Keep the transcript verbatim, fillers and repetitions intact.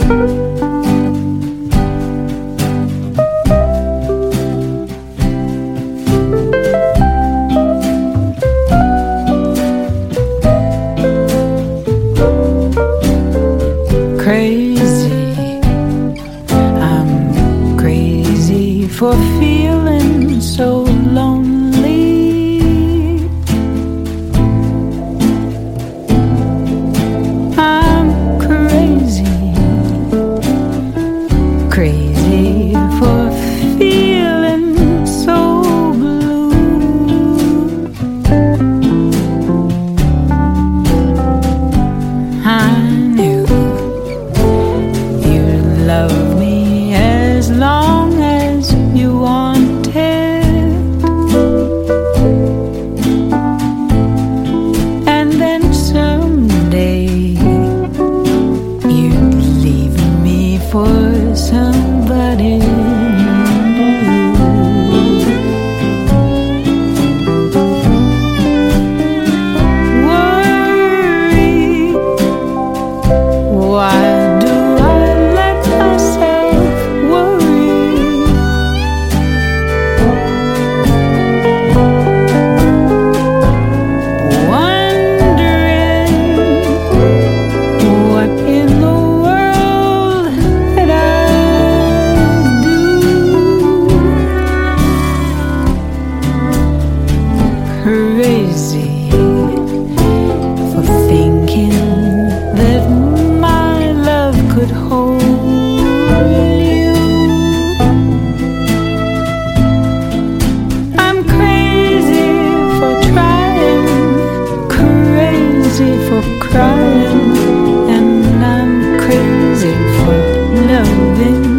Crazy, I'm crazy for feeling so lonely. I'm crazy, crazy for feeling so blue. I knew love me as long as you wanted, and then someday you'd leave me for somebody new. Worry, why crazy for thinking that my love could hold you. I'm crazy for trying, crazy for crying, and I'm crazy for loving